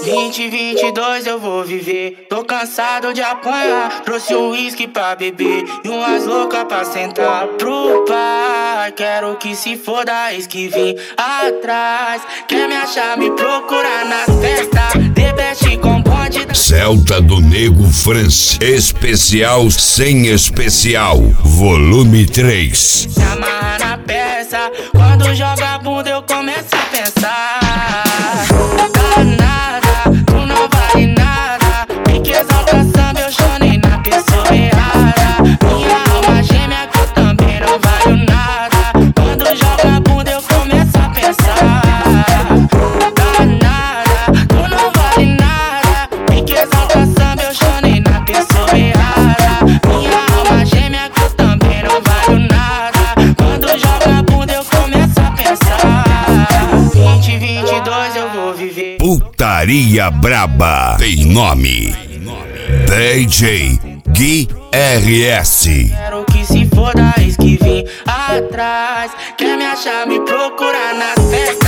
2022 eu vou viver. Tô cansado de apanhar. Trouxe um uísque pra beber e umas loucas pra sentar. Pro pai, quero que se foda a ex que vim atrás. Quer me achar, me procurar nas festas. The Best com bonde da Celta do Nego France, especial sem especial, volume 3. Se amarra na peça. Quando joga a bunda eu começo a pensar. Danada, tu não vale nada. Pique exalta samba, eu chorei na pessoa errada. Minha alma gêmea que eu também não valho nada. Quando joga a bunda eu começo a pensar. Danada, tu não vale nada. Pique exalta samba, eu chorei na pessoa errada. Minha alma gêmea que eu também não valho nada. Quando joga a bunda eu começo a pensar. 2022 eu vou viver. Putaria Braba tem nome: DJ Gui RS. Quero que se foda a ex que vim atrás. Quer me achar, me procurar nas festas.